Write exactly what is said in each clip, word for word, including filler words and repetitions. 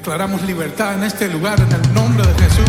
Declaramos libertad en este lugar en el nombre de Jesús.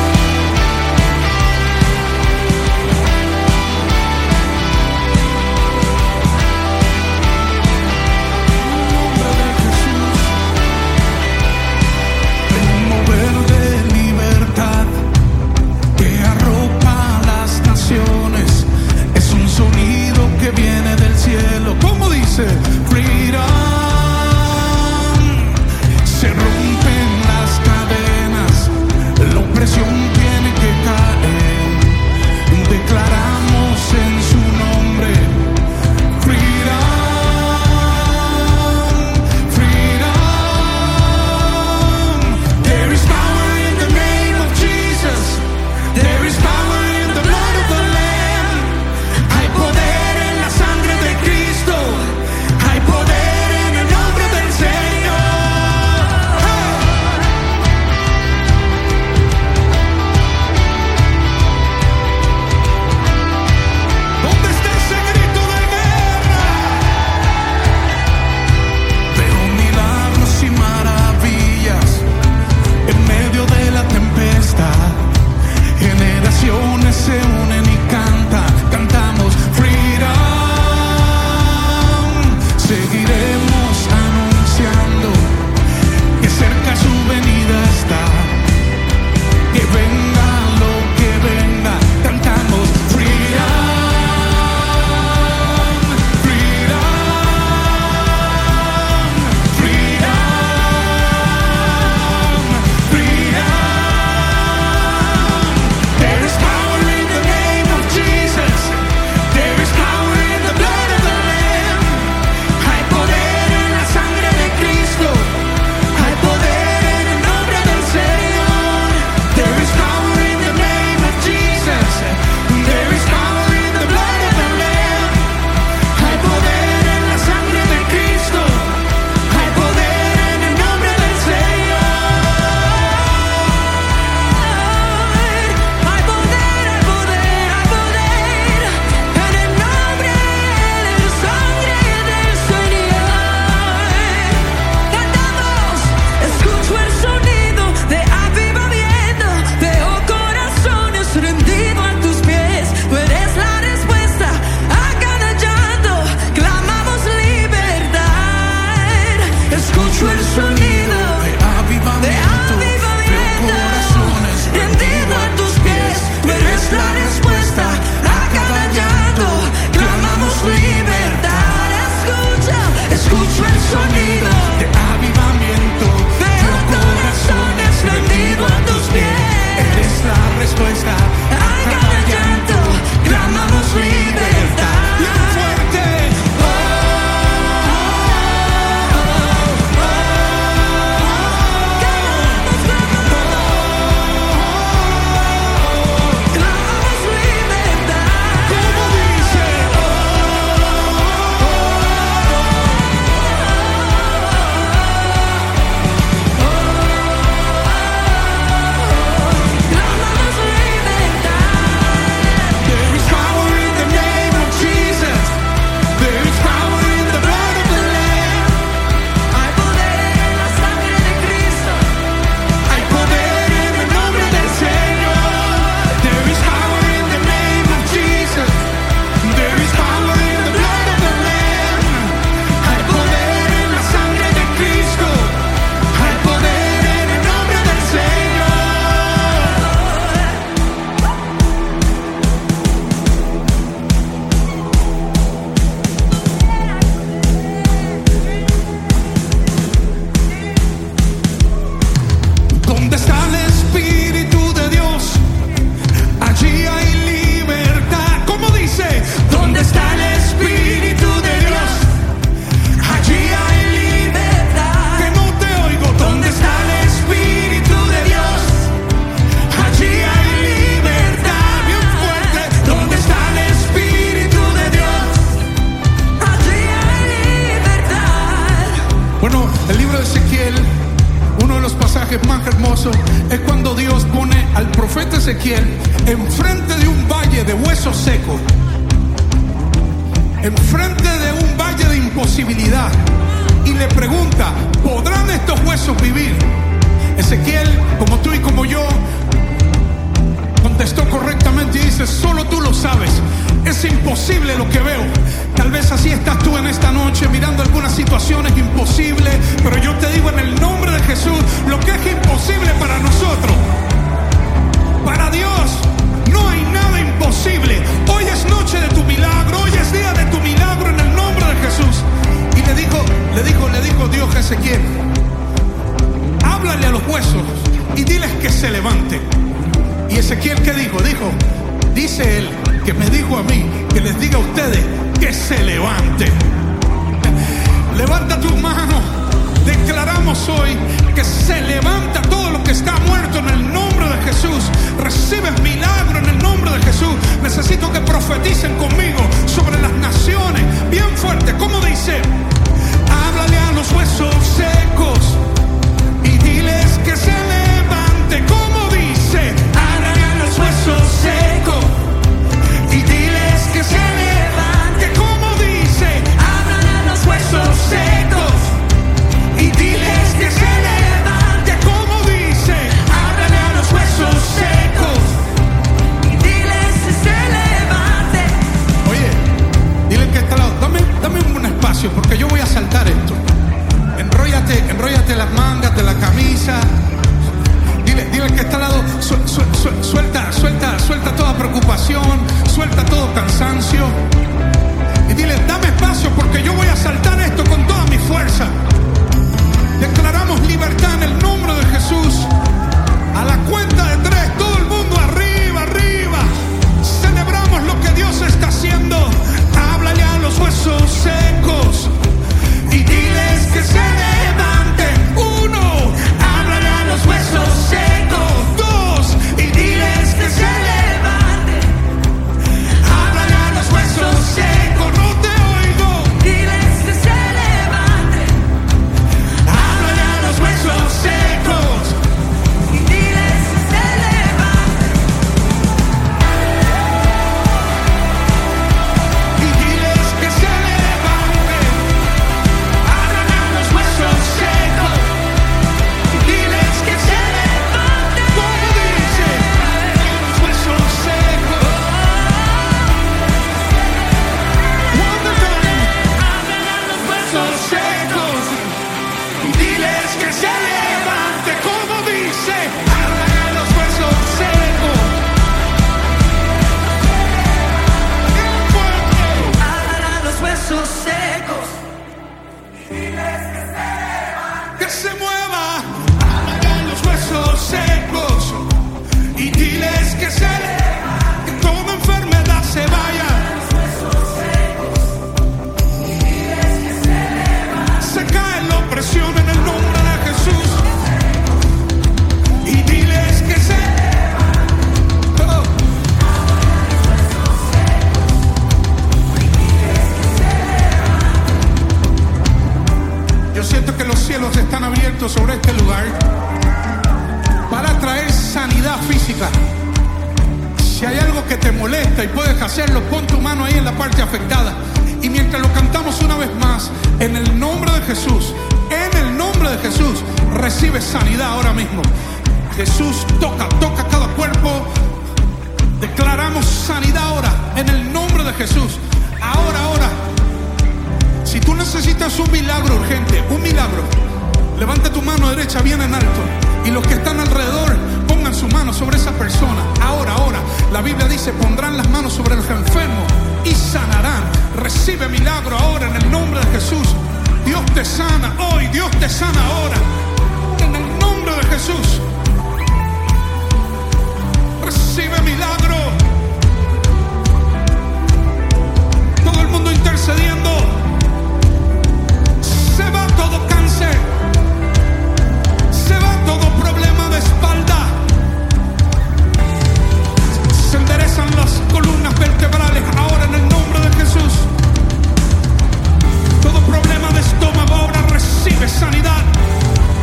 Más hermoso es cuando Dios pone al profeta Ezequiel enfrente de un valle de huesos secos, enfrente de un valle de imposibilidad, y le pregunta: ¿podrán estos huesos vivir? es imposible lo que veo. Tal vez así estás tú en esta noche mirando algunas situaciones imposibles, pero yo te digo en el nombre de Jesús, lo que es imposible para nosotros, para Dios no hay nada imposible. Hoy es noche de tu milagro, hoy es día de tu milagro en el nombre de Jesús. Y le dijo, le dijo, le dijo Dios a Ezequiel: háblale a los huesos y diles que se levanten. Y Ezequiel, ¿qué dijo? Dijo, dice él, que me dijo a mí, que les diga a ustedes que se levanten. Levanta tus manos. Declaramos hoy que se levanta todo lo que está muerto en el nombre de Jesús. Recibes milagro en el nombre de Jesús. Necesito que profeticen conmigo sobre las naciones. Bien fuerte, ¿cómo dice? Háblale a los huesos secos y diles que se levanten. ¿Cómo dice? Háblale a los huesos secos y diles que se levante. ¿Cómo dice? Háblale a los huesos secos y diles que se levante. ¿Cómo dice? Háblale a los huesos secos y diles que se levante. Oye, dile que está al lado, dame, dame un espacio porque yo voy a saltar esto. Enróllate, enróllate las mangas de la camisa. Dile, dile que está al lado, su, su, su, suelta, suelta, suelta toda preocupación, suelta todo cansancio. Y dile, dame espacio porque yo voy a saltar esto con toda mi fuerza. Declaramos libertad en el nombre de Jesús. A la cuenta de tres, todo el mundo arriba, arriba. Celebramos lo que Dios está haciendo. Háblale a los huesos secos y diles que se levanten. Uno, háblale a los huesos secos. Dos, y diles que se levanten. Háblale a los huesos secos. No te oigo. Diles que se levanten. Háblale a los huesos secos y diles que se levanten. Y diles que se levanten. Háblale a los huesos secos y diles que se levanten. ¿Cómo dice? Los huesos secos. One more time. Háblale a los huesos secos y diles que se levante. ¿Cómo dice? Háblale a los huesos secos. ¡Qué fuerte! Háblale a los huesos secos y diles que se levante. Que se mueva. Háblale a los huesos secos y diles que se levante. Que toda enfermedad se vaya. Se cae la opresión en el nombre de Jesús. Y diles que se oh. Yo siento que los cielos están abiertos sobre este lugar para traer sanidad física. Si hay algo que te molesta y puedes hacerlo, pon tu mano ahí en la parte afectada. Y mientras lo cantamos una vez más, en el nombre de Jesús, en el nombre de Jesús, recibe sanidad ahora mismo. Jesús, toca, toca cada cuerpo. Declaramos sanidad ahora, en el nombre de Jesús. Ahora, ahora. Si tú necesitas un milagro urgente, un milagro, levanta tu mano derecha bien en alto. Y los que están alrededor, pongan su mano sobre esa persona. Ahora, ahora. La Biblia dice, pondrán las manos sobre los enfermos y sanarán. Recibe milagro ahora en el nombre de Jesús. Dios te sana hoy, Dios te sana ahora. En el nombre de Jesús. Recibe milagro. Todo el mundo intercediendo. Se va todo cáncer. Se va todo problema de espalda. Se enderezan las columnas vertebrales ahora en el nombre de Jesús. Todo problema de estómago ahora recibe sanidad.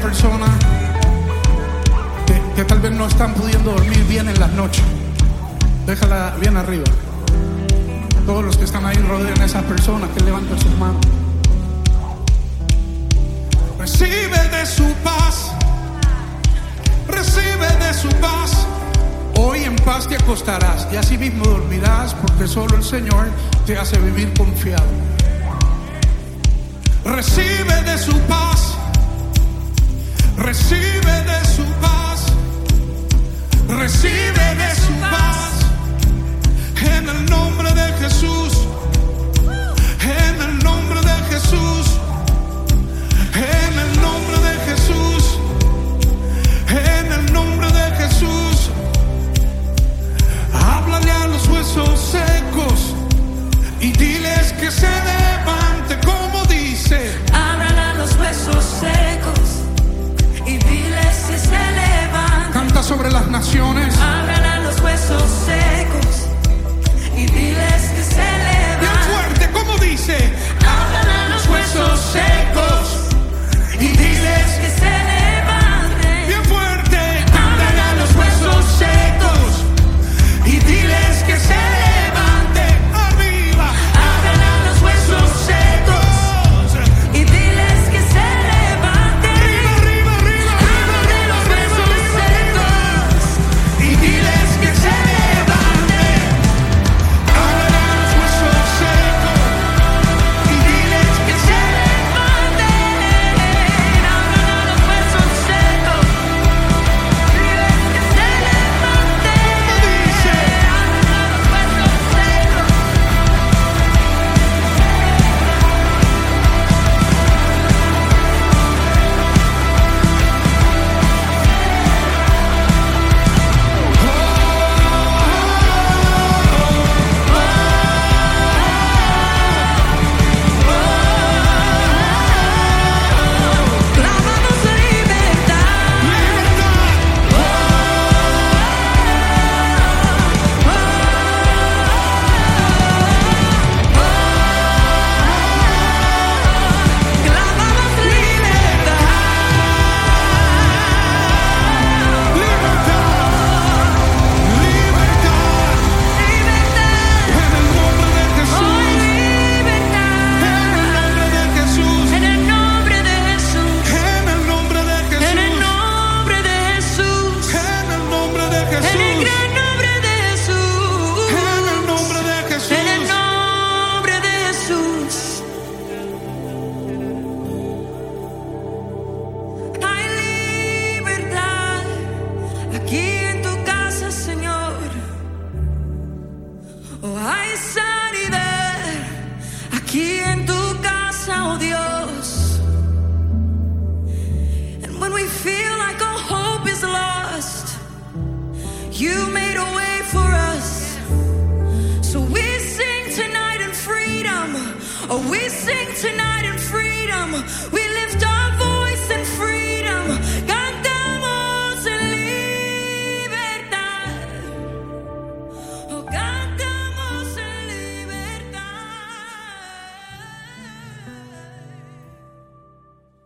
personas que, que tal vez no están pudiendo dormir bien en las noches. Déjala bien arriba. Todos los que están ahí rodeen a esas personas que levanten sus manos. Recibe de su paz, recibe de su paz. Hoy en paz te acostarás y así mismo dormirás, porque solo el Señor te hace vivir confiado. Recibe de su paz, recibe de su paz, recibe de su paz. En el nombre de Jesús, en el nombre de Jesús, en el nombre de Jesús, en el nombre de Jesús. Háblale a los huesos secos y diles que se levante, como dice. Háblale a los huesos secos y diles que se levante. Canta sobre las naciones. Háblale a los huesos secos y diles que se levante. Bien fuerte, como dice. Háblale a los huesos secos y diles que se levante. Bien fuerte. Háblale a los huesos secos y diles que se levante. Arriba. Háblale a los huesos secos y diles que se levante. Arriba, arriba, arriba, Háblale a los huesos secos y diles que se levante. Háblale a los huesos secos Y diles que se levante. Háblale a los huesos secos. Diles que se levante. dice. Háblale a los huesos secos. Clamamos libertad. Clamamos libertad. Libertad, libertad. En el nombre de Jesús, en el nombre de Jesús, En el nombre de Jesús. en el nombre de En el Jesús, nombre de Jesús. en el nombre de En el Jesús, gran nombre de Jesús. en el nombre de Jesús. En el nombre de Jesús. Hay libertad aquí en tu casa, Señor. Oh, hay sanidad aquí en tu casa, oh Dios. And when we feel like all hope is lost, you made a way for us. So we sing tonight in freedom. Oh, we sing tonight in freedom. We lift our